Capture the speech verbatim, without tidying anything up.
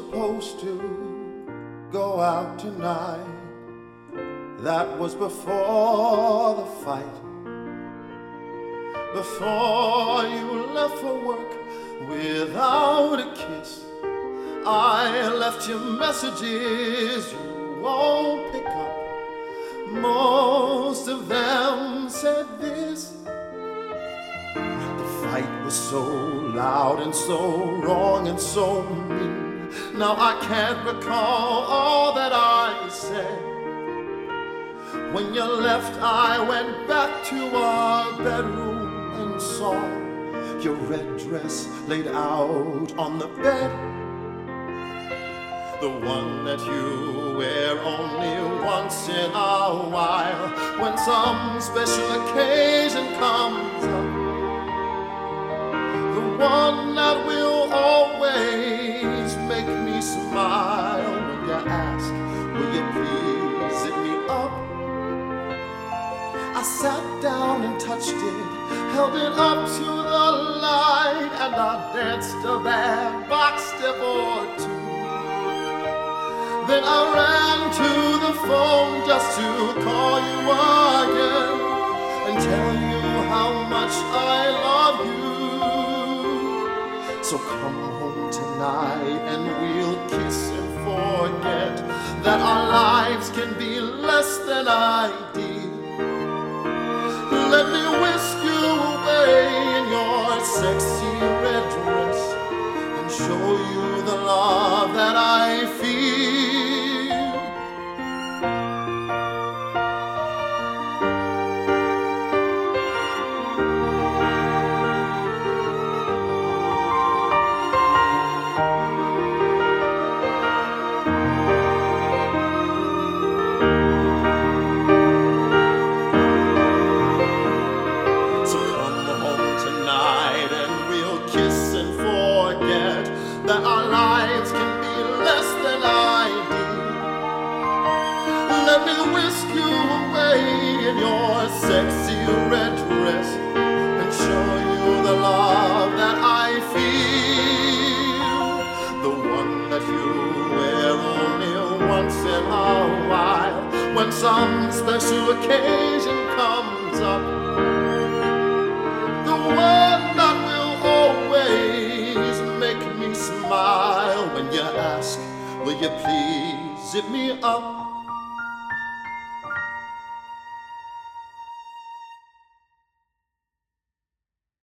supposed to go out tonight. That was before the fight. Before you left for work without a kiss, I left you messages you won't pick up. Most of them said this: the fight was so loud and so wrong and so mean. Now I can't recall all that I said. When you left, I went back to our bedroom and saw your red dress laid out on the bed, the one that you wear only once in a while when some special occasion comes up, the one that will always make me smile when you ask, will you please zip me up? I sat down and touched it, held it up to the light, and I danced a bad box step or two. Then I ran to the phone just to call you again and tell you how much I love you. So come home tonight and we'll kiss and forget that our lives can be less than ideal. Let me whisk you away in your sexy red dress and show you the love that I feel. That our lives can be less than ideal. Let me whisk you away in your sexy red dress and show you the love that I feel, the one that you wear only once in a while when some special occasion comes up, the one that will always make me smile when you ask, will you please zip me up?